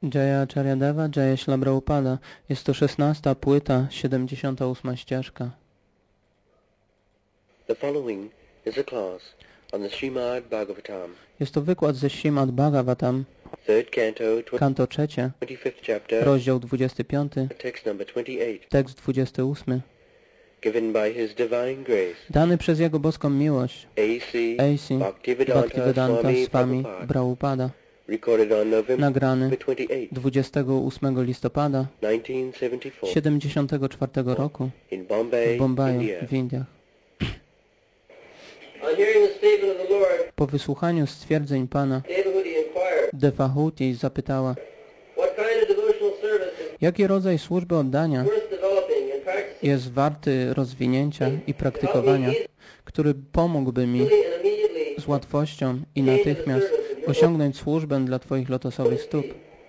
Jaya Acharyadeva, Jaya Śrīla Prabhupada. Jest to 16. płyta, 78. ścieżka. The following is a class on the Srimad Bhagavatam. Jest to wykład ze Śrīmad Bhagavatam, Third canto, kanto 3, 25th chapter, rozdział 25, text number 28, tekst 28. given by His Divine Grace, Dany przez Jego boską miłość A.C. Bhaktivedanta Swami Prabhupada. recorded on November Nagrany 28, 28 listopada 1974, 74 roku in w Bombay, Bombaju India. w Indiach. On hearing the statement of the Lord, Po wysłuchaniu stwierdzeń Pana, Devahuti inquired, Devahuti zapytała, what kind of devotional service is jaki rodzaj służby oddania worth developing and practicing jest warty rozwinięcia i praktykowania, który pomógłby mi quickly and immediately z łatwością i natychmiast osiągnąć służbę dla Twoich lotosowych stóp.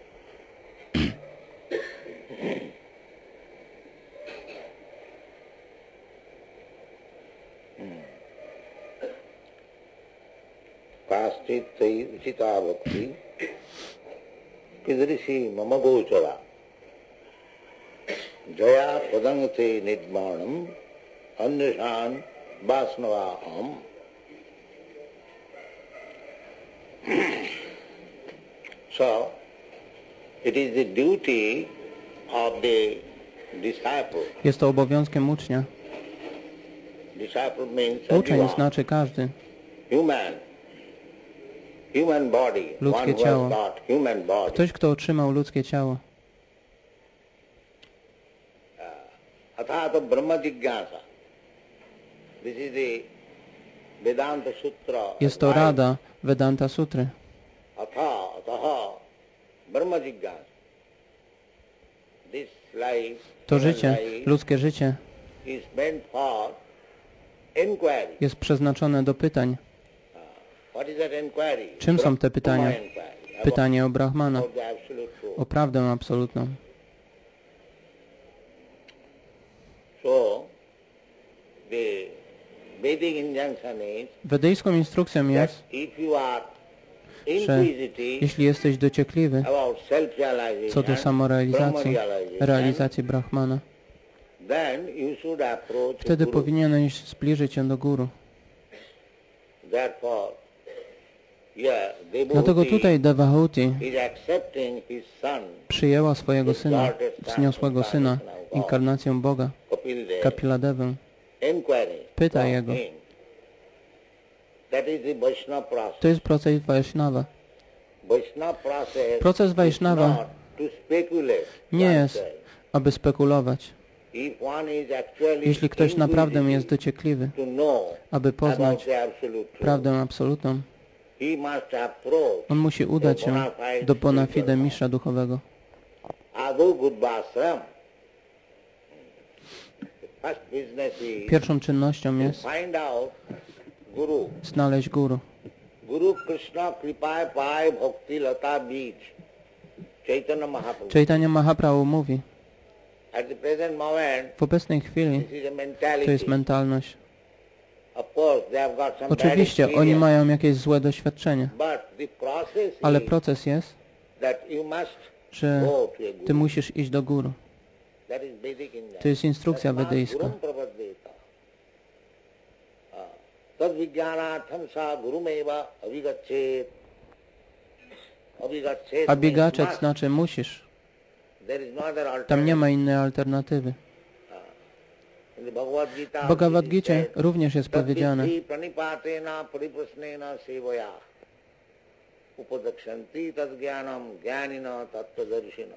काश्चित् तै उचिता भक्ति कीदृशी मम गोचरा जया पदंगते निर्माणम् अन्यशान् वासनवाहम्. So it is the duty of the disciple. Jest to obowiązkiem ucznia. Disciple means Uczeń everyone. znaczy każdy. Human body, Ludzkie one who ciało. has got human body. Ktoś, kto otrzymał ludzkie ciało. Athato Brahma Jigyasa. This is the Vedanta Sutra. Jest to rada Vedanta Sutry. Ataha Brahma Jigyasa. This life, To human życie, life, ludzkie życie, is meant for inquiry. jest przeznaczone do pytań. What is that inquiry? Czym są te pytania? Brahma inquiry. Pytanie o Brahmana, About the absolute truth. o prawdę absolutną. So, the Vedic injunction is Wedyjską instrukcją jest, that if you are że inquisitive jeśli jesteś dociekliwy about self-realization, co do samorealizacji, Brahma-realization, realizacji Brahmana, then you should approach wtedy Guru. powinieneś zbliżyć się do Guru. Therefore, Dlatego devotee tutaj Devahuti is accepting his son, przyjęła swojego syna, wzniosłego syna, inkarnację Boga, Kapildev, Kapiladewę. inquiring Pyta from jego. him. That is the Vaishnava process. To jest proces Vaishnava. Vaishnava process Proces is Vaishnava not to speculate nie jest, oneself. aby spekulować. If one is actually Jeśli ktoś naprawdę jest inquisitive dociekliwy, to know aby about poznać the absolute truth, prawdę absolutną, he must approach on musi udać się do bona fide mistrza duchowego. Adu Gurvashram. First business is Pierwszą czynnością jest find out Guru. znaleźć Guru. Guru Krishna Kripa Pai Bhakti Lata Bij. Chaitanya Mahaprabhu. Chaitanya Mahaprabhu mówi, At the present moment, w obecnej chwili this is a mentality. to jest mentalność. Of course, they have got some bad Oczywiście oni experience, mają jakieś złe doświadczenie, but the process ale is proces jest, that you must że go to a Guru. ty musisz iść do Guru. That is basic injunction. To jest instrukcja Tasmat wedyjska. gurum prapadyeta. Tad vijnanatham sa gurumeva avigachet. Avigachet Abiegaczet means must. znaczy musisz. There is no other alternative. Tam nie ma innej alternatywy. In the Bhagavad Gita, W Bhagavad Gita it says, również jest powiedziane, "Tadviddhi pranipatena pariprasnena sevaya upadakshanti tadgyanam jnanina tattvadarshina."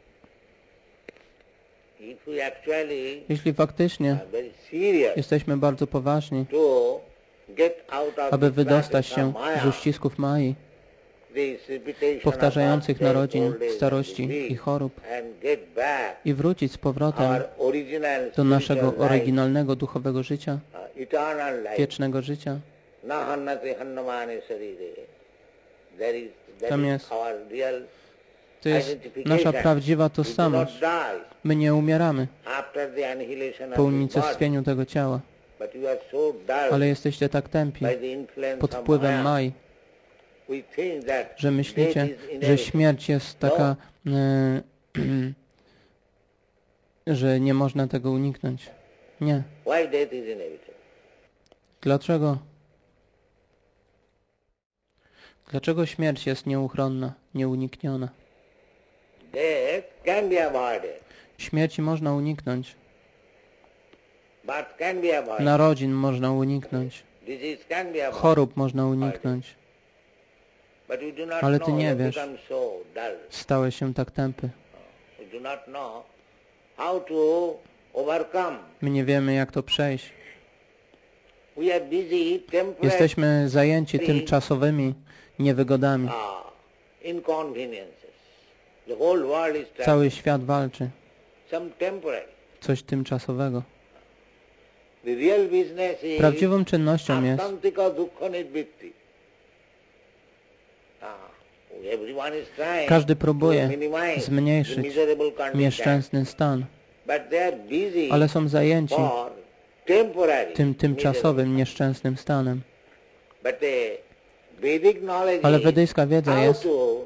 If we actually jeśli faktycznie are very serious jesteśmy bardzo poważni, to get out of aby this wydostać practice się of Maya, z uścisków Mai, this repetition powtarzających of birth, narodzin, old age, starości and i disease, chorób and get back i wrócić z powrotem our original do naszego spiritual life, oryginalnego duchowego życia, eternal life. wiecznego życia. Na hannati hannamane sarire. That Tam is jest. our real To jest identification. nasza prawdziwa We do tożsamość. not die My nie umieramy after the annihilation po of the body, unicestwieniu tego ciała, but you are so dull ale jesteście tak tępi by the influence pod of wpływem Maya. Mai, że myślicie, że śmierć jest taka, że nie można tego uniknąć. Nie. Dlaczego? Dlaczego śmierć jest nieuchronna, nieunikniona? Śmierci można uniknąć. Narodzin można uniknąć. Chorób można uniknąć. Ale ty nie wiesz. Stałeś się tak tępy. My nie wiemy, jak to przejść. Jesteśmy zajęci tymczasowymi niewygodami. Cały świat walczy. Coś tymczasowego. Prawdziwą czynnością jest każdy próbuje zmniejszyć nieszczęsny stan, ale są zajęci tym tymczasowym nieszczęsnym stanem. Ale wedyjska wiedza jest,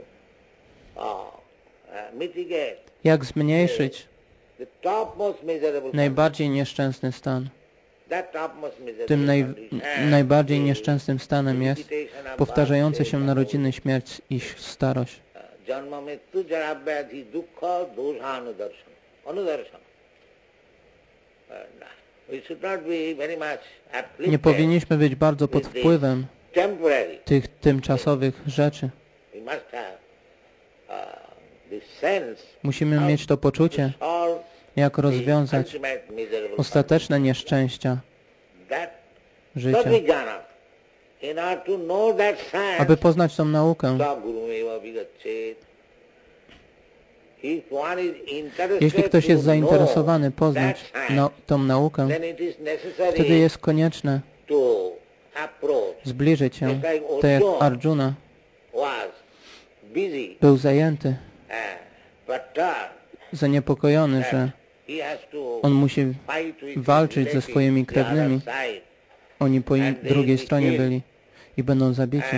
jak zmniejszyć najbardziej nieszczęsny stan. Tym najbardziej nieszczęsnym stanem jest powtarzające się narodziny, śmierć i starość. Nie powinniśmy być bardzo pod wpływem tych tymczasowych rzeczy. Musimy mieć to poczucie, jak rozwiązać ostateczne nieszczęścia życia. Aby poznać tą naukę, jeśli ktoś jest zainteresowany poznać tą naukę, wtedy jest konieczne zbliżyć się, tak jak Arjuna był zajęty, zaniepokojony, że on musi walczyć ze swoimi krewnymi. Oni po drugiej stronie byli i będą zabici.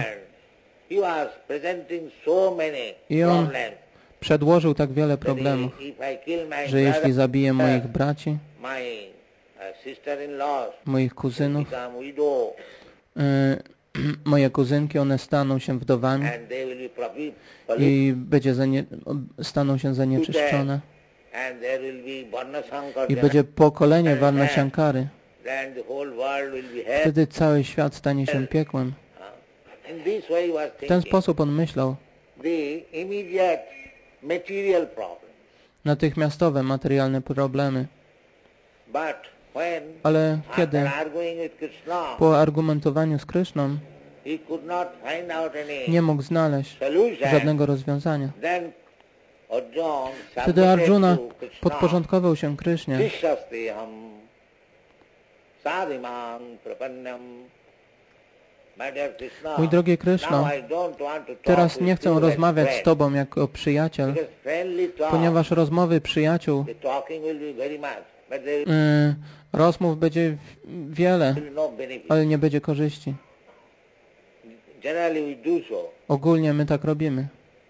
I on przedłożył tak wiele problemów, że jeśli zabiję moich braci, moich kuzynów, moje kuzynki, one staną się wdowami i staną się zanieczyszczone. I będzie pokolenie Varnashankary. Wtedy cały świat stanie się piekłem. W ten sposób on myślał. Natychmiastowe materialne problemy. Ale kiedy po argumentowaniu z Kryszną nie mógł znaleźć żadnego rozwiązania, wtedy Arjuna podporządkował się Krysznie. Mój drogi Kryszno, teraz nie chcę rozmawiać z Tobą jako przyjaciel, ponieważ rozmowy przyjaciół, rozmów będzie wiele, ale nie będzie korzyści. Ogólnie my tak robimy.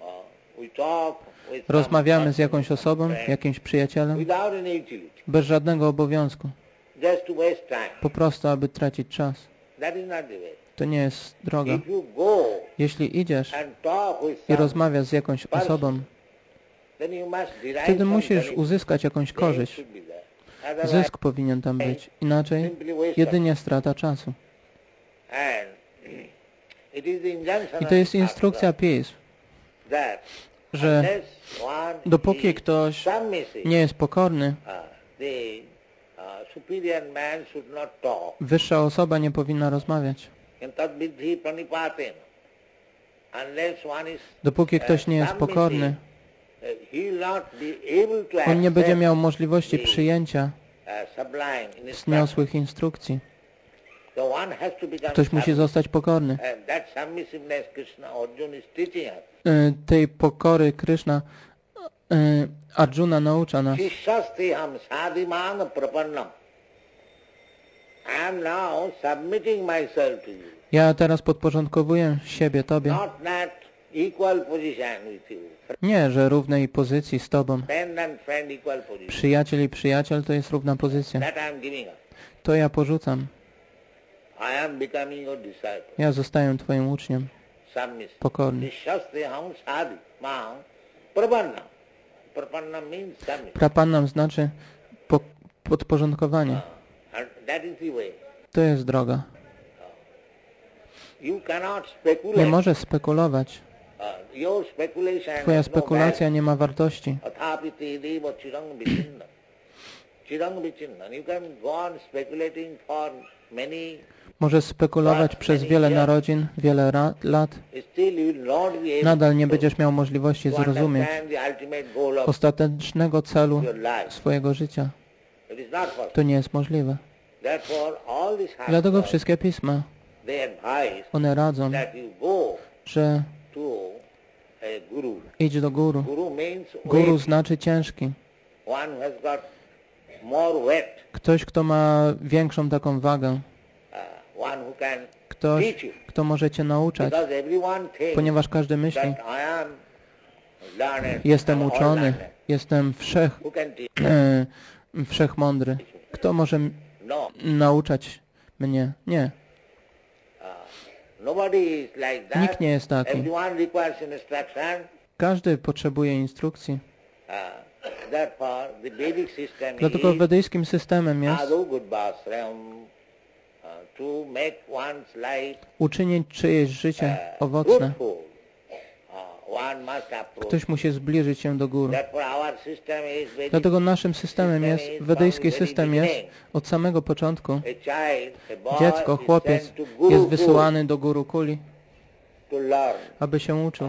Rozmawiamy z jakąś osobą, jakimś przyjacielem, bez żadnego obowiązku. Po prostu, aby tracić czas. To nie jest droga. Jeśli idziesz i rozmawiasz z jakąś osobą, wtedy musisz uzyskać jakąś korzyść. Zysk powinien tam być. Inaczej jedynie strata czasu. I to jest instrukcja pism, że dopóki ktoś nie jest pokorny, wyższa osoba nie powinna rozmawiać. Dopóki ktoś nie jest pokorny, on nie będzie miał możliwości przyjęcia wzniosłych instrukcji. Ktoś musi zostać pokorny. Tej pokory Kryszna Arjuna naucza nas. Ja teraz podporządkowuję siebie Tobie. Nie, że równej pozycji z Tobą. Przyjaciel i przyjaciel to jest równa pozycja. To ja porzucam. Ja zostaję Twoim uczniem. Pokorny. Prapannam znaczy podporządkowanie. To jest droga. Nie możesz spekulować. Twoja spekulacja nie ma wartości. Możesz spekulować przez wiele narodzin, wiele lat. Nadal nie będziesz miał możliwości zrozumieć ostatecznego celu swojego życia. To nie jest możliwe. Dlatego wszystkie pisma, one radzą, że idź do guru. Guru znaczy ciężki. Ktoś, kto ma większą taką wagę. Ktoś, kto może Cię nauczać. Ponieważ każdy myśli, jestem uczony, jestem wszechmądry. Kto może nauczać mnie? Nie. Nikt nie jest taki. Każdy potrzebuje instrukcji. Dlatego wedyjskim systemem jest uczynić czyjeś życie owocne. Ktoś musi zbliżyć się do góry. Dlatego naszym systemem jest, wedyjski system jest od samego początku. Dziecko, chłopiec jest wysyłany do Gurukuli, aby się uczył.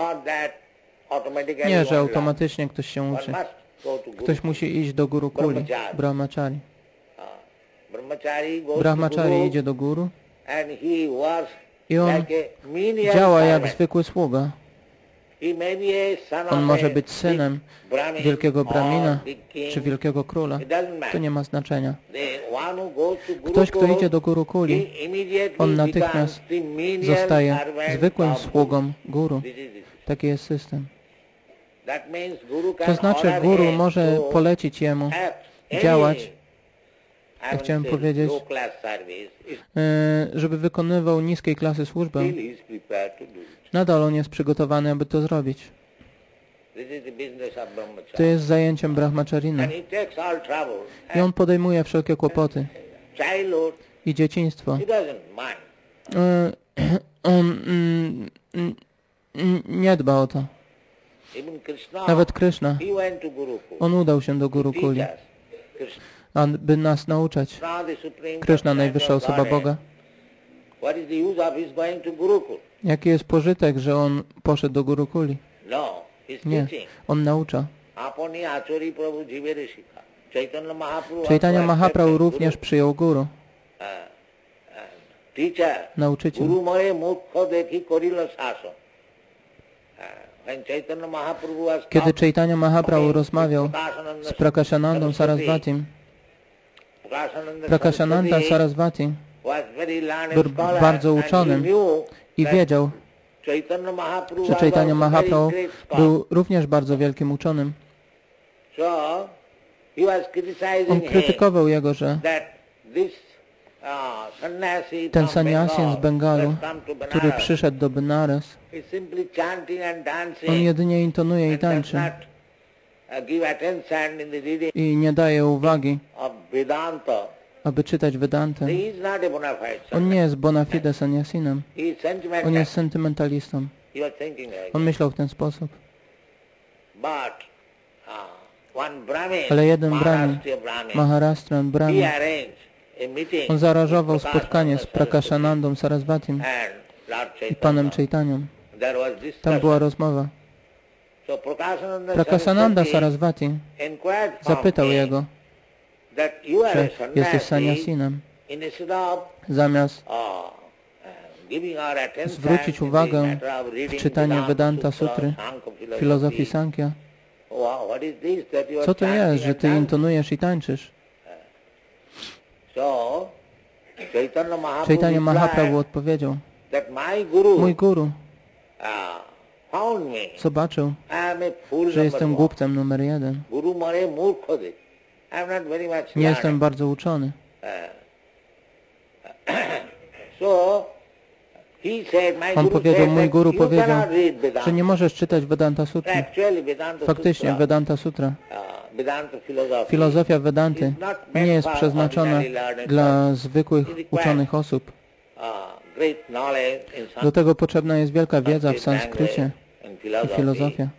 Nie, że automatycznie ktoś się uczy. Ktoś musi iść do Gurukuli, Brahmachari. Brahmachari idzie do guru i on działa jak zwykły sługa. On może być synem wielkiego Brahmina czy wielkiego króla. To nie ma znaczenia. Ktoś, kto idzie do Gurukuli, on natychmiast zostaje zwykłym sługą guru. Taki jest system. To znaczy, guru może polecić jemu działać, ja chciałem powiedzieć, żeby wykonywał niskiej klasy służbę. Nadal on jest przygotowany, aby to zrobić. To jest zajęciem brahmacharina. I on podejmuje wszelkie kłopoty. I dzieciństwo. On nie dba o to. Nawet Krishna. On udał się do Gurukuli, aby nas nauczać. Krishna, najwyższa osoba Boga. Jaki jest pożytek, że on poszedł do Gurukuli? Nie, on naucza. Chaitanya Mahaprabhu również przyjął guru. Nauczyciel. Kiedy Chaitanya Mahaprabhu rozmawiał z Prakashanandą Sarasvatim, Prakashananda Sarasvati był bardzo uczonym i wiedział, że Chaitanya Mahaprabhu był również bardzo wielkim uczonym. On krytykował jego, że ten sannyasin z Bengalu, który przyszedł do Benares, on jedynie intonuje i tańczy i nie daje uwagi, aby czytać Vedantę. On nie jest bona fide sannyasinem. On jest sentymentalistą. On myślał w ten sposób. Ale jeden Brahmin, Maharashtrian Brahmin, on zaaranżował spotkanie z Prakashanandą Sarasvatim i Panem Chaitanyą. Tam była rozmowa. Prakashananda Sarasvati zapytał jego, że jesteś sannyasinem. Zamiast zwrócić uwagę w czytaniu Vedanta Sutry, filozofii Sankhya, co to jest, że ty intonujesz i tańczysz? Chaitanya Mahaprabhu odpowiedział: mój guru zobaczył, że jestem głupcem numer 1. Nie jestem bardzo uczony. On powiedział, mój guru powiedział, że nie możesz czytać Vedanta Sutry. Faktycznie Vedanta Sutra, filozofia Vedanty nie jest przeznaczona dla zwykłych uczonych osób. Do tego potrzebna jest wielka wiedza w sanskrycie i filozofia.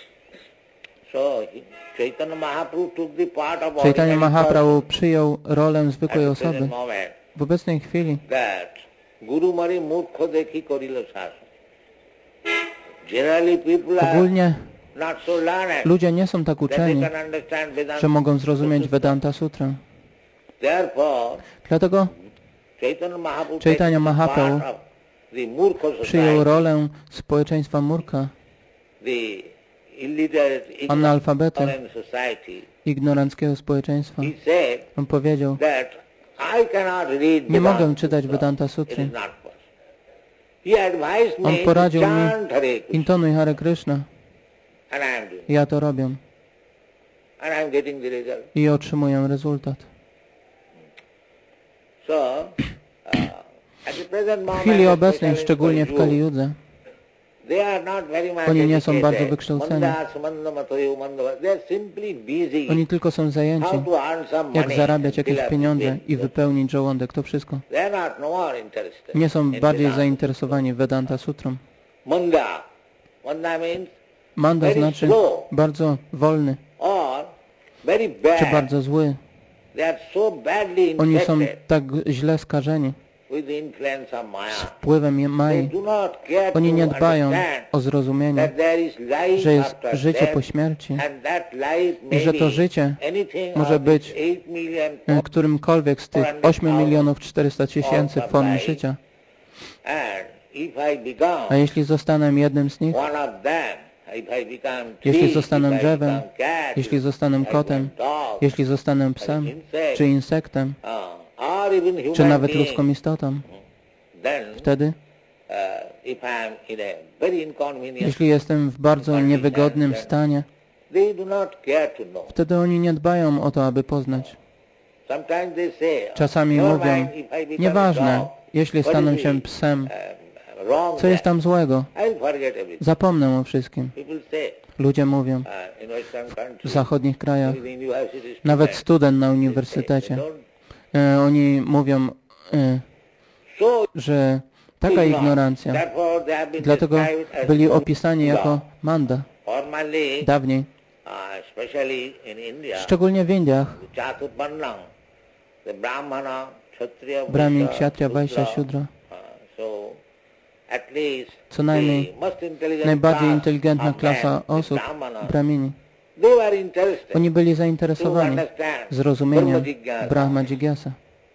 Chaitanya Mahaprabhu przyjął rolę zwykłej osoby. W obecnej chwili ogólnie ludzie nie są tak uczeni, że mogą zrozumieć Vedanta Sutrę. Dlatego Chaitanya Mahaprabhu przyjął rolę społeczeństwa Murkha, analfabety, ignoranckiego społeczeństwa. On powiedział, nie mogę czytać Vedanta Sutry. On poradził mi, intonuj Hare Krishna. Ja to robię. I otrzymuję rezultat. W chwili obecnej, szczególnie w Kali Judze, oni nie są bardzo wykształceni. Oni tylko są zajęci, jak zarabiać jakieś pieniądze i wypełnić żołądek. To wszystko. Nie są bardziej zainteresowani Vedanta Sutrą. Manda znaczy bardzo wolny, czy bardzo zły. Oni są tak źle skażeni z wpływem Mai. Oni nie dbają o zrozumienie, że jest życie po śmierci i że to życie może być którymkolwiek z tych 8,400,000 form życia. A jeśli zostanę jednym z nich, jeśli zostanę drzewem, jeśli zostanę kotem, jeśli zostanę psem, czy insektem, czy nawet ludzką istotą, wtedy, jeśli jestem w bardzo niewygodnym stanie, wtedy oni nie dbają o to, aby poznać. Czasami mówią, nieważne, jeśli stanę się psem, co jest tam złego? Zapomnę o wszystkim. Ludzie mówią w zachodnich krajach, nawet student na uniwersytecie, oni mówią, że taka ignorancja, dlatego byli opisani jako manda dawniej, szczególnie w Indiach. Brahmin, Kshatriya, Vaishya, Shudra. Co najmniej najbardziej inteligentna klasa osób, Brahmini. Oni byli zainteresowani zrozumieniem Brahma Jigyasa.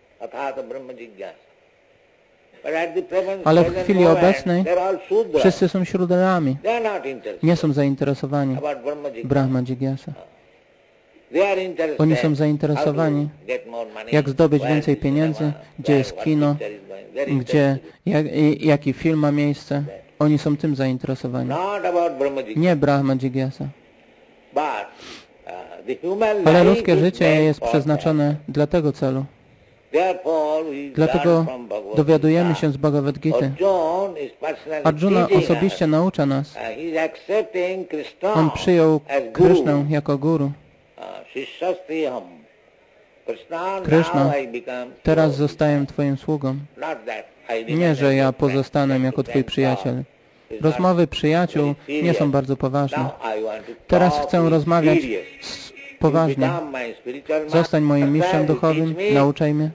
Ale w chwili obecnej wszyscy są Shudrami. Nie są zainteresowani Brahma Jigyasa. Oni są zainteresowani, jak zdobyć więcej pieniędzy, gdzie jest kino, jaki film ma miejsce. Oni są tym zainteresowani. Nie Brahma Jigyasa. Ale ludzkie życie jest przeznaczone dla tego celu. Dlatego dowiadujemy się z Bhagavad Gity. Arjuna osobiście naucza nas. On przyjął Krishnę jako guru. Krishna, teraz zostaję Twoim sługą. Nie, że ja pozostanę jako Twój przyjaciel. Rozmowy przyjaciół nie są bardzo poważne. Teraz chcę rozmawiać poważnie. Zostań moim mistrzem duchowym, nauczaj mnie.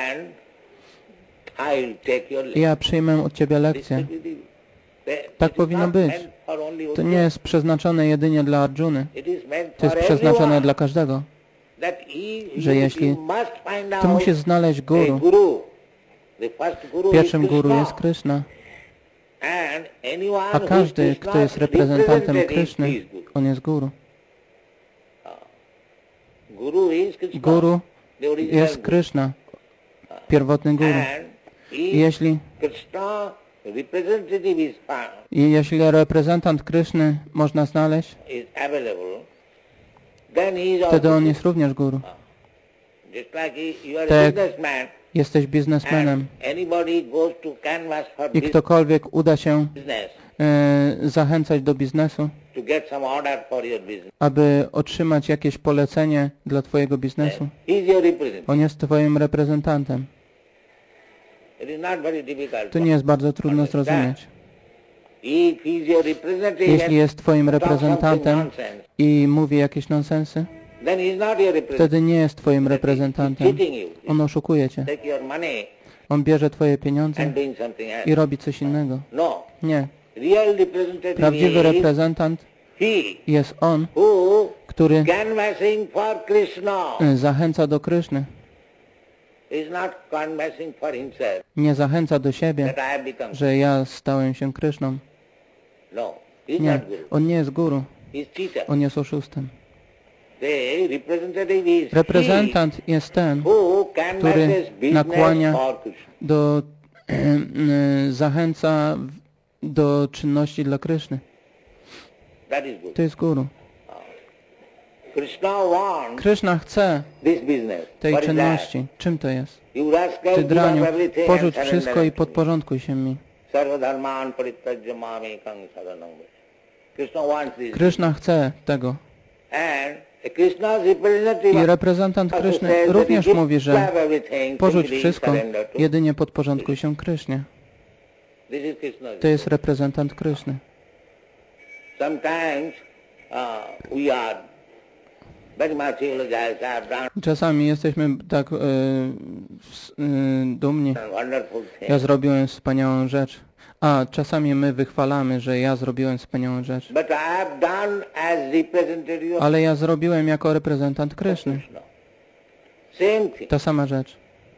Ja przyjmę od Ciebie lekcję. Tak powinno być. To nie jest przeznaczone jedynie dla Arjuny. To jest przeznaczone dla każdego. Że jeśli Ty musisz znaleźć guru, pierwszym guru jest Krishna. A każdy, kto jest reprezentantem Krishny, on jest guru. Guru jest Krishna, pierwotny guru. Jeśli reprezentant Kryszny można znaleźć, wtedy on jest również guru. Tak, jesteś biznesmenem i ktokolwiek uda się zachęcać do biznesu, aby otrzymać jakieś polecenie dla twojego biznesu, on jest twoim reprezentantem. To nie jest bardzo trudno zrozumieć. Jeśli jest twoim reprezentantem i mówi jakieś nonsensy, wtedy nie jest twoim reprezentantem. On oszukuje cię. On bierze twoje pieniądze i robi coś innego. Nie. Prawdziwy reprezentant jest on, który zachęca do Kryszny. Nie zachęca do siebie, że ja stałem się Kryszną. Nie, on nie jest guru. On jest oszustem. Reprezentant jest ten, który nakłania zachęca do czynności dla Kryszny. To jest guru. Kryszna chce tej czynności. Czym to jest? Ty, draniu, porzuć wszystko i podporządkuj się mi. Kryszna chce tego. I reprezentant Kryszny również mówi, że porzuć wszystko, jedynie podporządkuj się Krysznie. To jest reprezentant Kryszny. Czasami jesteśmy tak dumni. Ja zrobiłem wspaniałą rzecz. A czasami my wychwalamy, że ja zrobiłem wspaniałą rzecz. Ale ja zrobiłem jako reprezentant Kryszny. Ta sama rzecz.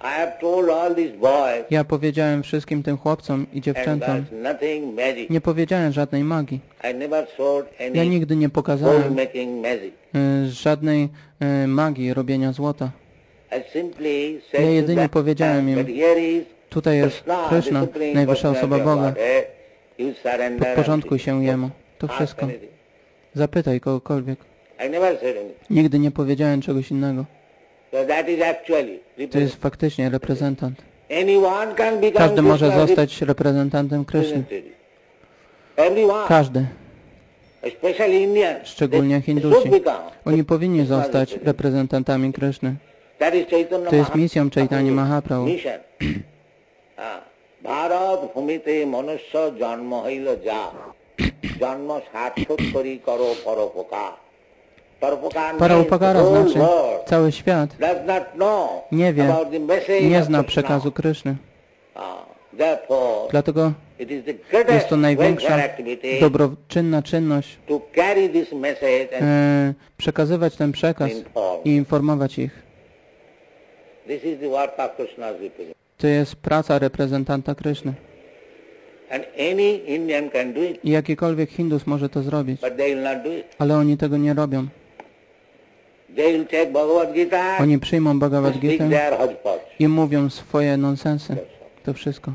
Ja powiedziałem wszystkim tym chłopcom i dziewczętom, nie powiedziałem żadnej magii. Ja nigdy nie pokazałem żadnej magii robienia złota. Ja jedynie powiedziałem im, tutaj jest Kryszna, najwyższa osoba Boga. Podporządkuj się Jemu. To wszystko. Zapytaj kogokolwiek. Nigdy nie powiedziałem czegoś innego. To jest faktycznie reprezentant. Każdy może zostać reprezentantem Kryszny. Każdy. Szczególnie Hindusi. Oni powinni zostać reprezentantami Kryszny. To jest misją Chaitanya Mahaprabhu. Bharat bhumite manusya janma haila ja janma sarthak kari karo paropakar. Paropakara znaczy cały świat nie wie, nie zna przekazu Kryszny. Dlatego jest to największa dobroczynna czynność przekazywać ten przekaz i informować ich. To jest praca reprezentanta Kryszny. I jakikolwiek Hindus może to zrobić, ale oni tego nie robią. Oni przyjmą Bhagavad Gita i mówią swoje nonsensy. To wszystko.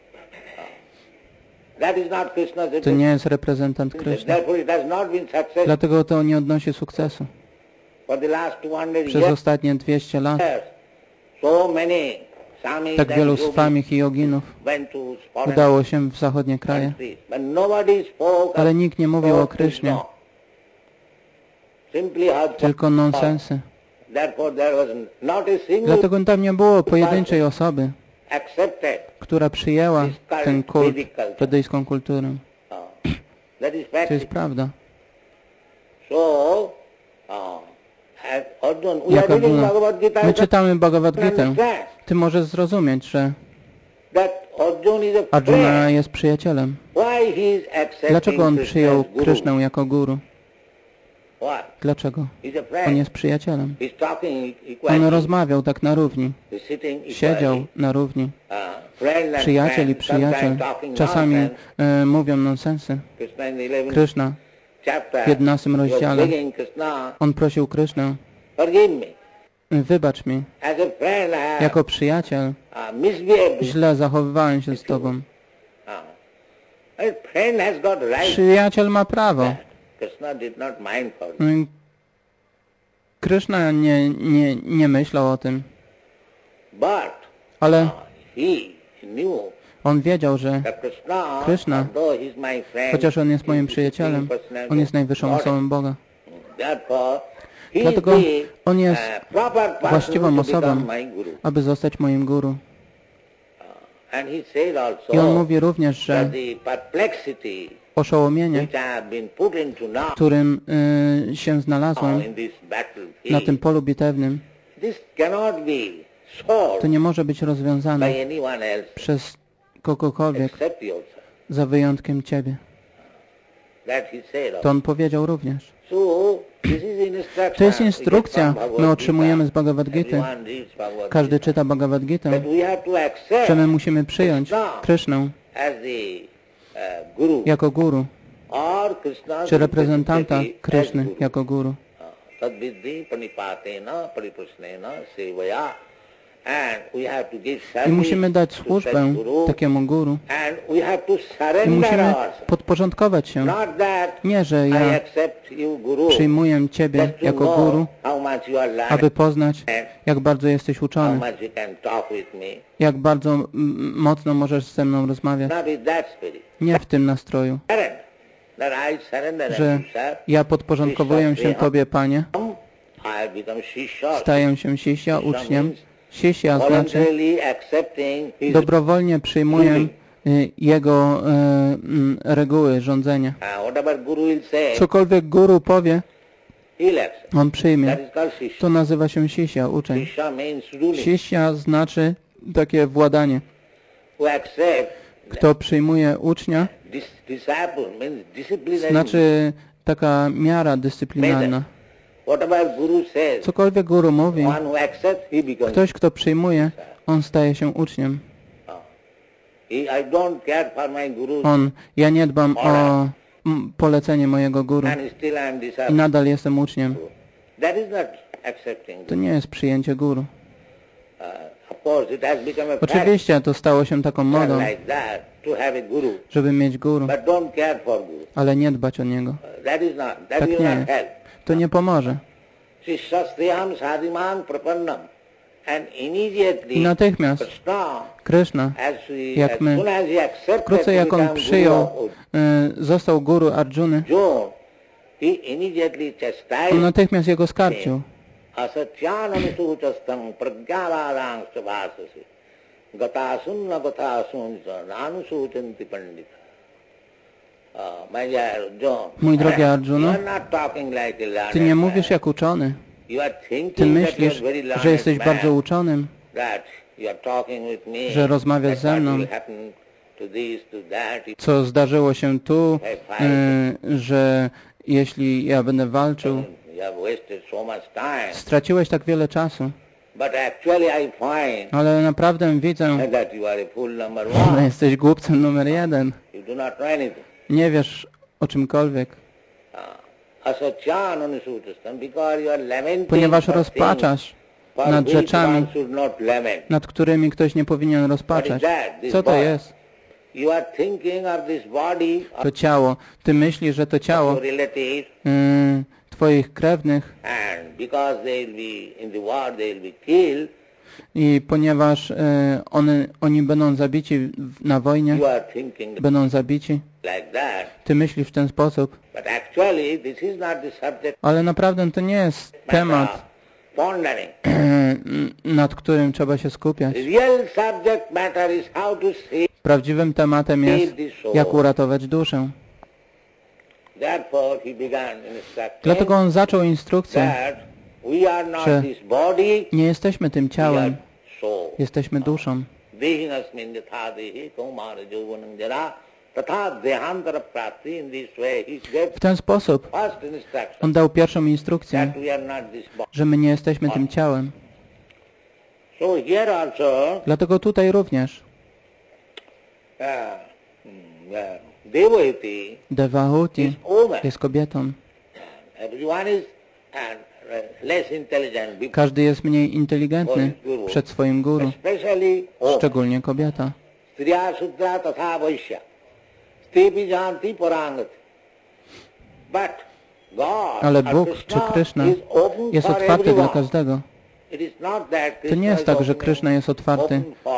To nie jest reprezentant Kryszny. Dlatego to nie odnosi sukcesu. Przez ostatnie 200 lat tak wielu swamich i joginów udało się w zachodnie kraje, ale nikt nie mówił o Krysznie, tylko nonsensy. Dlatego tam nie było pojedynczej osoby, która przyjęła ten kult, wedyjską kulturę. To jest prawda. Jak Arjuna, my czytamy Bhagavad Gitę. Ty możesz zrozumieć, że Arjuna jest przyjacielem. Dlaczego on przyjął Krysznę jako guru? Dlaczego? On jest przyjacielem. On rozmawiał tak na równi. Siedział na równi. Przyjaciel i przyjaciel czasami mówią nonsensy. Kryszna w 11 rozdziale on prosił Krysznę, wybacz mi, jako przyjaciel źle zachowywałem się z Tobą. Przyjaciel ma prawo. Krishna nie myślał o tym. Ale on wiedział, że Krishna, chociaż on jest moim przyjacielem, on jest najwyższą osobą Boga. Dlatego on jest właściwą osobą, aby zostać moim guru. I on mówi również, że oszołomienie, którym się znalazłem na tym polu bitewnym, to nie może być rozwiązane przez kogokolwiek, za wyjątkiem Ciebie. To on powiedział również. To jest instrukcja, my otrzymujemy z Bhagavad Gity. Każdy czyta Bhagavad Gita, że my musimy przyjąć Krishnę jako guru, czy reprezentanta Krishny jako guru. I musimy dać służbę takiemu guru. I musimy podporządkować się. Nie, że ja przyjmuję Ciebie jako guru, aby poznać, jak bardzo jesteś uczony, jak bardzo mocno możesz ze mną rozmawiać. Nie w tym nastroju, że ja podporządkowuję się Tobie, Panie, staję się Shishya, uczniem. Shishya znaczy dobrowolnie przyjmuję jego reguły rządzenia. Cokolwiek guru powie, on przyjmie. To nazywa się Shishya, uczeń. Shishya znaczy takie władanie. Kto przyjmuje ucznia, znaczy taka miara dyscyplinarna. Cokolwiek guru mówi, ktoś, kto przyjmuje, on staje się uczniem. Ja nie dbam o polecenie mojego guru i nadal jestem uczniem. To nie jest przyjęcie guru. Oczywiście to stało się taką modą, żeby mieć guru, ale nie dbać o niego. Tak nie jest. To nie pomoże. I natychmiast Krishna, jak my, wkrótce jak on przyjął, został guru Arjuny, on natychmiast jego skarcił. Mój drogi Arjuno, Ty nie mówisz jak uczony. Ty myślisz, że jesteś bardzo uczonym, że rozmawiasz ze mną, co zdarzyło się tu, że jeśli ja będę walczył, straciłeś tak wiele czasu. Ale naprawdę widzę, że jesteś głupcem numer 1. Nie wiesz o czymkolwiek. Ponieważ rozpaczasz nad rzeczami, nad którymi ktoś nie powinien rozpaczać. Co to jest? To ciało. Ty myślisz, że to ciało Twoich krewnych i ponieważ oni będą zabici na wojnie, będą zabici, Ty myślisz w ten sposób. Ale naprawdę to nie jest temat, nad którym trzeba się skupiać. Prawdziwym tematem jest, jak uratować duszę. Dlatego on zaczął instrukcję, że nie jesteśmy tym ciałem, jesteśmy duszą. W ten sposób on dał pierwszą instrukcję, że my nie jesteśmy tym ciałem. Dlatego tutaj również Devahuti jest kobietą. Każdy jest mniej inteligentny przed swoim guru, szczególnie kobieta. Ale Bóg czy Kryszna jest otwarty dla każdego. To nie jest tak, że Kryszna jest otwarty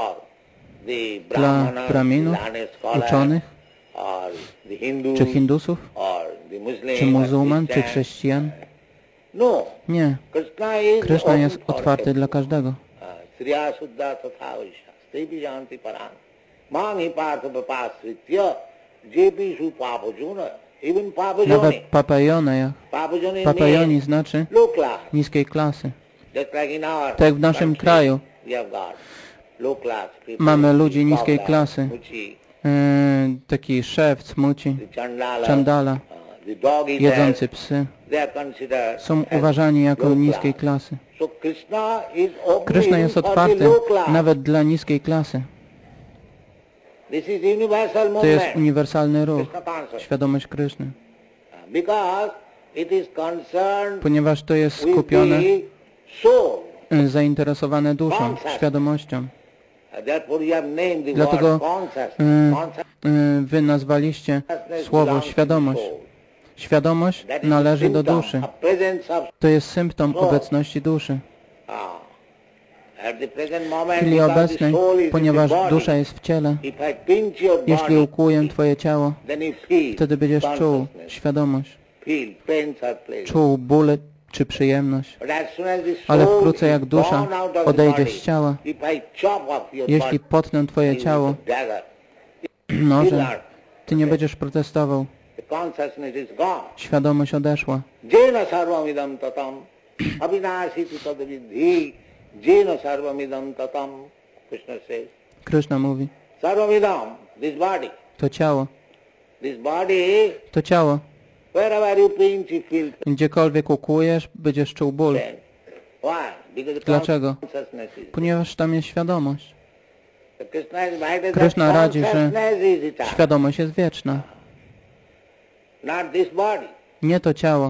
dla Brahminów, uczonych, czy Hindusów, czy muzułman, czy chrześcijan. Nie. Kryszna jest otwarty dla każdego. Nawet papajoni znaczy niskiej klasy. Tak jak w naszym kraju mamy ludzi niskiej klasy. Taki szewc, muci, czandala, jedzący psy są uważani jako niskiej klasy. Kryszna jest otwarty nawet dla niskiej klasy. To jest uniwersalny ruch, świadomość Kryszny. Ponieważ to jest skupione, zainteresowane duszą, świadomością. Dlatego wy nazwaliście słowo świadomość. Świadomość należy do duszy. To jest symptom obecności duszy. W chwili obecnej, ponieważ dusza jest w ciele, jeśli ukłuję Twoje ciało, wtedy będziesz czuł świadomość, czuł ból czy przyjemność. Ale wkrótce jak dusza odejdzie z ciała, jeśli potnę Twoje ciało nożem, Ty nie będziesz protestował. Świadomość odeszła. Kryszna mówi, to ciało, gdziekolwiek ukłujesz, będziesz czuł ból. Dlaczego? Ponieważ tam jest świadomość. Kryszna radzi, że świadomość jest wieczna. Nie to ciało.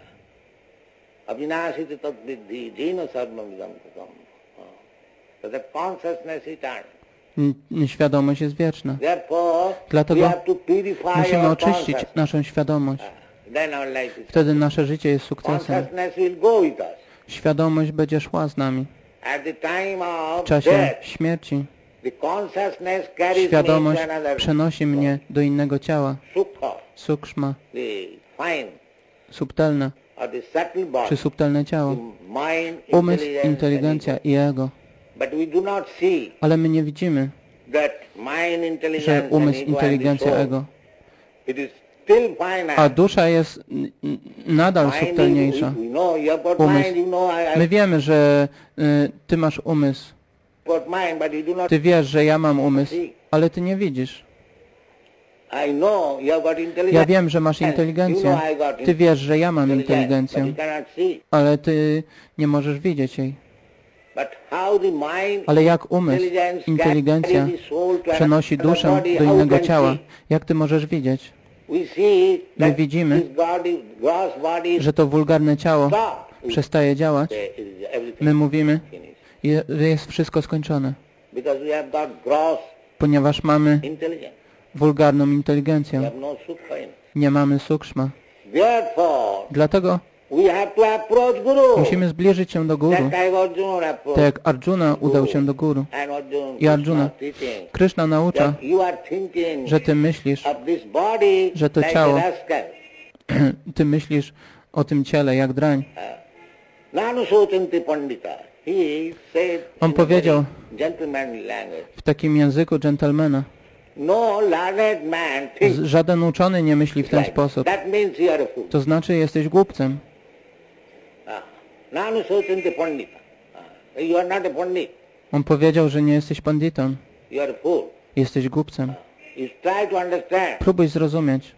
Świadomość jest wieczna. Dlatego musimy oczyścić naszą świadomość. Wtedy nasze życie jest sukcesem. Świadomość będzie szła z nami. W czasie śmierci świadomość przenosi mnie do innego ciała. Sukshma, subtelne, czy subtelne ciało. Umysł, inteligencja i ego. Ale my nie widzimy, że umysł, inteligencja, ego. A dusza jest nadal subtelniejsza. Umysł. My wiemy, że Ty masz umysł. Ty wiesz, że ja mam umysł, ale Ty nie widzisz. Ja wiem, że masz inteligencję. Ty wiesz, że ja mam inteligencję, ale Ty nie możesz widzieć jej. Ale jak umysł, inteligencja przenosi duszę do innego ciała, jak Ty możesz widzieć? My widzimy, że to wulgarne ciało przestaje działać. My mówimy, że jest wszystko skończone, ponieważ mamy wulgarną inteligencję. Nie mamy sukshma. Dlatego musimy zbliżyć się do Guru. Tak jak Arjuna udał się do Guru. I Arjuna, Kryszna naucza, że Ty myślisz, że to ciało, Ty myślisz o tym ciele jak drań. On powiedział w takim języku dżentelmena, żaden uczony nie myśli w ten sposób. To znaczy jesteś głupcem. On powiedział, że nie jesteś panditą. Jesteś głupcem. Próbuj zrozumieć,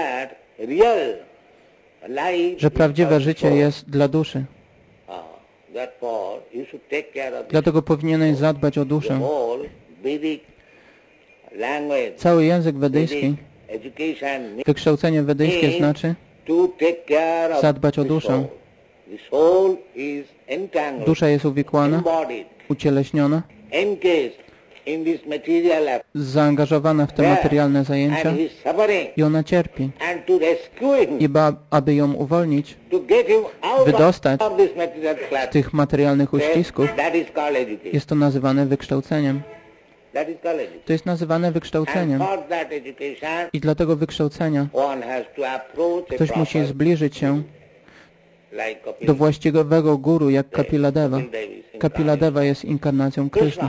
że prawdziwe życie jest dla duszy. Dlatego powinieneś zadbać o duszę. Cały język wedyjski, wykształcenie wedyjskie znaczy zadbać o duszę. Dusza jest uwikłana, ucieleśniona, zaangażowana w te materialne zajęcia i ona cierpi. I aby ją uwolnić, wydostać z tych materialnych uścisków, jest to nazywane wykształceniem. To jest nazywane wykształceniem. I dla tego wykształcenia ktoś musi zbliżyć się do właściwego guru, jak Kapila Deva. Kapila Deva jest inkarnacją Kryszny.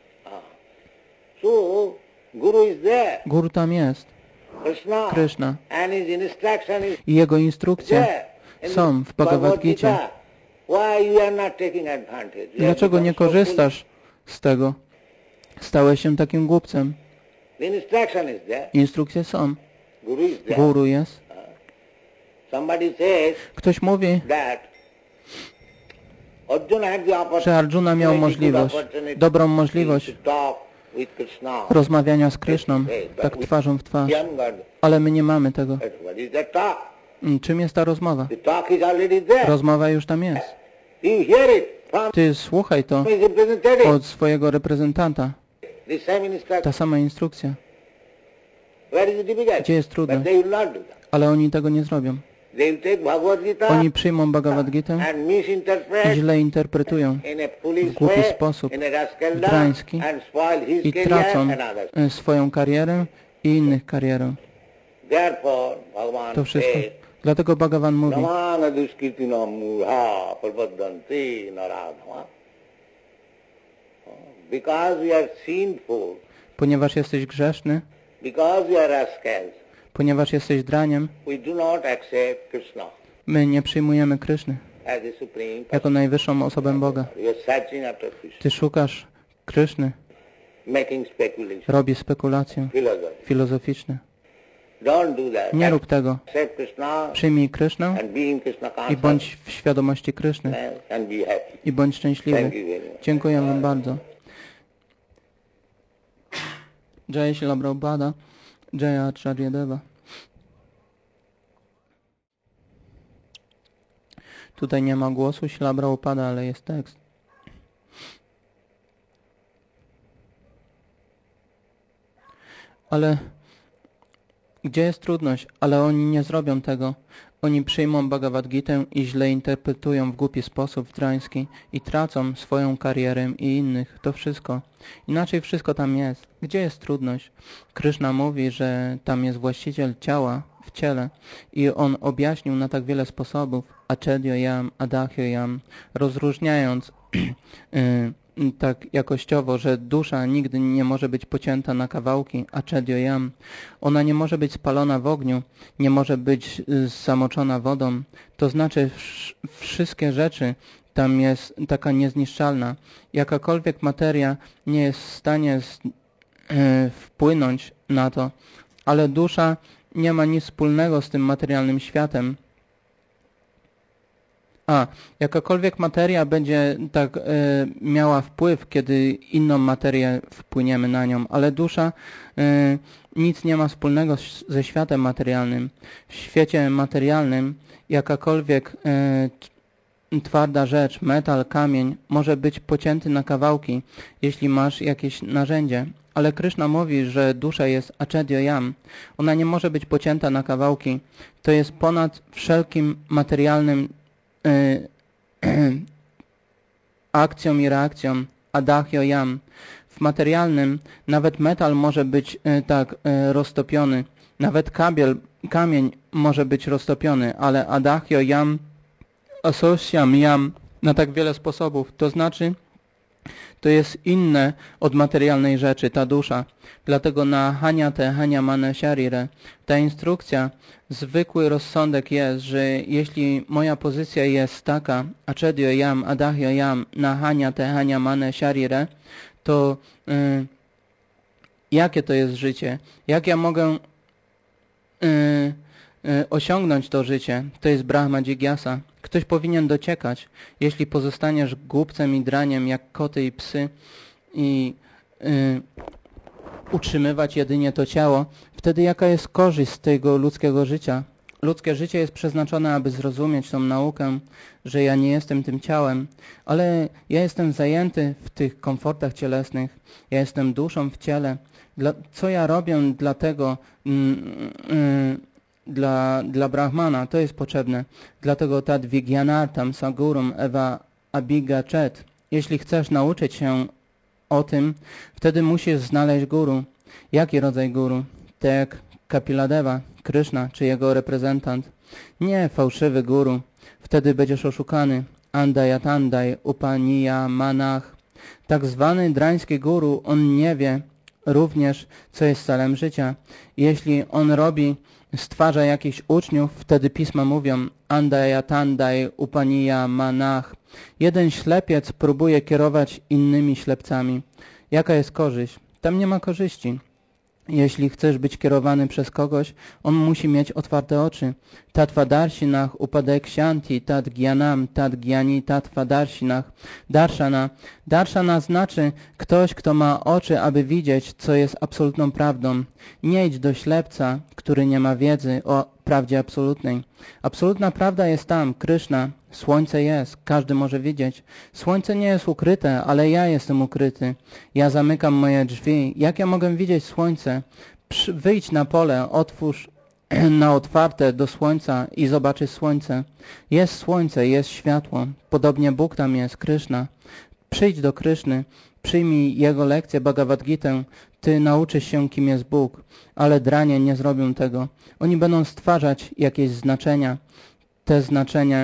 Guru tam jest. Kryszna. I jego instrukcje są w Bhagavad Gicie. Dlaczego nie korzystasz z tego? Stałeś się takim głupcem. Instrukcje są. Guru jest. Ktoś mówi, że Arjuna miał dobrą możliwość rozmawiania z Kryszną, tak twarzą w twarz. Ale my nie mamy tego. Czym jest ta rozmowa? Rozmowa już tam jest. Ty słuchaj to od swojego reprezentanta. Ta sama instrukcja. Gdzie jest trudność? Ale oni tego nie zrobią. Oni przyjmą Bhagavad Gitę i źle interpretują w głupi sposób, drański, i tracą swoją karierę i innych karierę. To wszystko. Dlatego Bhagavan mówi, ponieważ jesteś grzeszny, ponieważ jesteś draniem, my nie przyjmujemy Kryszny jako najwyższą osobę Boga. Ty szukasz Kryszny, robisz spekulacje filozoficzne. Nie rób tego. Przyjmij Krysznę i bądź w świadomości Kryszny i bądź szczęśliwy. Dziękuję Wam bardzo. Jai Śrīla Prabhupada, Jai Acharya Deva. Tutaj nie ma głosu Śrīla Prabhupada, ale jest tekst. Ale gdzie jest trudność? Ale oni nie zrobią tego. Oni przyjmą Bhagavad Gitę i źle interpretują w głupi sposób drański i tracą swoją karierę i innych. To wszystko. Inaczej wszystko tam jest. Gdzie jest trudność? Kryszna mówi, że tam jest właściciel ciała w ciele i on objaśnił na tak wiele sposobów Acedyo-yam, Adahyo-yam, rozróżniając tak jakościowo, że dusza nigdy nie może być pocięta na kawałki, Acedyo-yam. Ona nie może być spalona w ogniu, nie może być zamoczona wodą. To znaczy wszystkie rzeczy tam jest taka niezniszczalna. Jakakolwiek materia nie jest w stanie wpłynąć na to, ale dusza nie ma nic wspólnego z tym materialnym światem. Jakakolwiek materia będzie tak miała wpływ, kiedy inną materię wpłyniemy na nią, ale dusza nic nie ma wspólnego ze światem materialnym. W świecie materialnym jakakolwiek twarda rzecz, metal, kamień może być pocięty na kawałki, jeśli masz jakieś narzędzie. Ale Kryszna mówi, że dusza jest Acedyo-yam. Ona nie może być pocięta na kawałki. To jest ponad wszelkim materialnym akcją i reakcją, Adahyo-yam. W materialnym nawet metal może być tak roztopiony, nawet kamień może być roztopiony, ale Adahyo-yam, Asosyam-yam na tak wiele sposobów. To znaczy, to jest inne od materialnej rzeczy, ta dusza. Dlatego na Hanyate Hanyamane Sharire ta instrukcja, zwykły rozsądek jest, że jeśli moja pozycja jest taka, Acedyo-yam, Adahyo-yam, na Hanyate Hanyamane Sharire, to jakie to jest życie? Jak ja mogę osiągnąć to życie? To jest Brahma Jigyasa. Ktoś powinien dociekać. Jeśli pozostaniesz głupcem i draniem jak koty i psy i utrzymywać jedynie to ciało, wtedy jaka jest korzyść z tego ludzkiego życia? Ludzkie życie jest przeznaczone, aby zrozumieć tą naukę, że ja nie jestem tym ciałem, ale ja jestem zajęty w tych komfortach cielesnych, ja jestem duszą w ciele. Co ja robię dla tego, dla Brahmana, to jest potrzebne. Dlatego tad vigyanartam sagurum eva abhigachet. Jeśli chcesz nauczyć się o tym, wtedy musisz znaleźć guru. Jaki rodzaj guru? Tak jak Kapiladeva, Krishna czy jego reprezentant. Nie fałszywy guru. Wtedy będziesz oszukany. Andayatandai upaniya manach. Tak zwany drański guru, on nie wie również, co jest celem życia. Jeśli on stwarza jakichś uczniów, wtedy pisma mówią Andayatandai upaniya manach. Jeden ślepiec próbuje kierować innymi ślepcami. Jaka jest korzyść? Tam nie ma korzyści. Jeśli chcesz być kierowany przez kogoś, on musi mieć otwarte oczy. Tatvadarsinach upadekshanti tad gyanam tad gyani tatvadarsinach. Darshana. Darshana znaczy ktoś, kto ma oczy, aby widzieć, co jest absolutną prawdą. Nie idź do ślepca, który nie ma wiedzy o prawdzie absolutnej. Absolutna prawda jest tam, Kryszna. Słońce jest, każdy może widzieć. Słońce nie jest ukryte, ale ja jestem ukryty. Ja zamykam moje drzwi. Jak ja mogę widzieć słońce? Wyjdź na pole, otwórz na otwarte do słońca i zobaczysz słońce. Jest słońce, jest światło. Podobnie Bóg tam jest, Kryszna. Przyjdź do Kryszny, przyjmij Jego lekcję Bhagavad Gitę. Ty nauczysz się, kim jest Bóg. Ale dranie nie zrobią tego. Oni będą stwarzać jakieś znaczenia. Te znaczenie,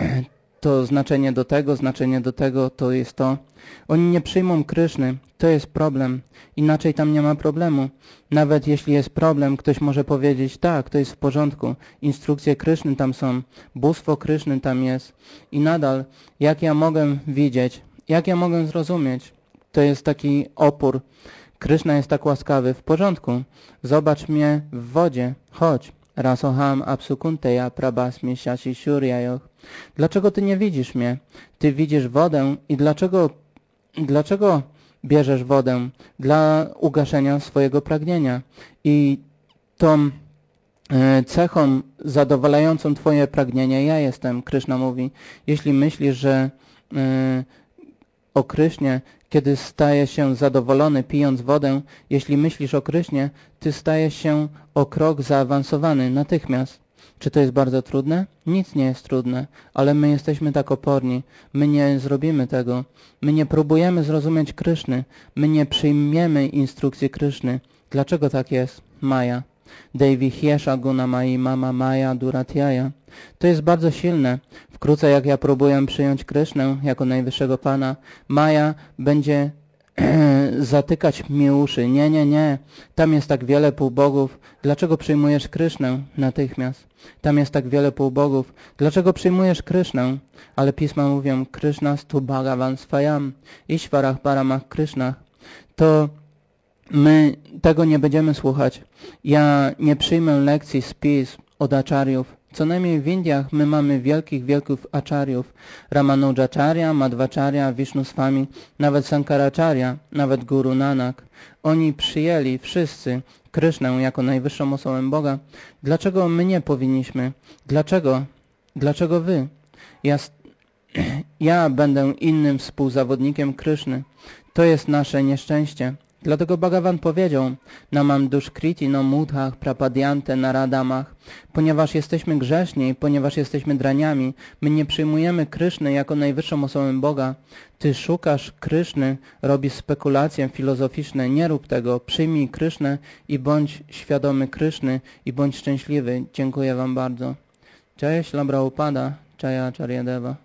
to znaczenie do tego, to jest to. Oni nie przyjmą Kryszny. To jest problem. Inaczej tam nie ma problemu. Nawet jeśli jest problem, ktoś może powiedzieć, tak, to jest w porządku. Instrukcje Kryszny tam są. Bóstwo Kryszny tam jest. I nadal, jak ja mogę widzieć? Jak ja mogę zrozumieć? To jest taki opór. Kryszna jest tak łaskawy. W porządku. Zobacz mnie w wodzie. Chodź. Rasoham apsukunteya prabhasmi shashi shuryayoh. Dlaczego ty nie widzisz mnie? Ty widzisz wodę i dlaczego bierzesz wodę? Dla ugaszenia swojego pragnienia. I tą cechą zadowalającą twoje pragnienie ja jestem, Kryszna mówi. Jeśli myślisz, że o Krysznie, kiedy stajesz się zadowolony pijąc wodę, jeśli myślisz o Krysznie, ty stajesz się o krok zaawansowany natychmiast. Czy to jest bardzo trudne? Nic nie jest trudne, ale my jesteśmy tak oporni. My nie zrobimy tego. My nie próbujemy zrozumieć Kryszny. My nie przyjmiemy instrukcji Kryszny. Dlaczego tak jest? Maja. Devi hiesha guna mai mama maya duratyaya. To jest bardzo silne. Wkrótce jak ja próbuję przyjąć Krysznę jako najwyższego Pana, Maja będzie zatykać mi uszy. Nie. Tam jest tak wiele półbogów. Dlaczego przyjmujesz Krysznę natychmiast? Tam jest tak wiele półbogów. Dlaczego przyjmujesz Krysznę? Ale pisma mówią Kryszna stu bhagavan swayam, Ishvarach paramach Kryshnach. To my tego nie będziemy słuchać. Ja nie przyjmę lekcji z pism od acharyów. Co najmniej w Indiach my mamy wielkich acharyów. Ramanujacharya, Madhvacharya, Vishnuswami, nawet Sankaracharya, nawet Guru Nanak. Oni przyjęli wszyscy Krysznę jako najwyższą osobę Boga. Dlaczego my nie powinniśmy? Dlaczego? Dlaczego wy? Ja będę innym współzawodnikiem Kryszny. To jest nasze nieszczęście. Dlatego Bhagavan powiedział Namam dushkriti no mudhach prapadyante naradamach. Ponieważ jesteśmy grzeszni, ponieważ jesteśmy draniami, my nie przyjmujemy Kryszny jako najwyższą osobę Boga. Ty szukasz Kryszny, robisz spekulacje filozoficzne. Nie rób tego. Przyjmij Krysznę i bądź świadomy Kryszny i bądź szczęśliwy. Dziękuję wam bardzo. Jaya Śrīla Prabhupāda, Jaya Acharya Deva.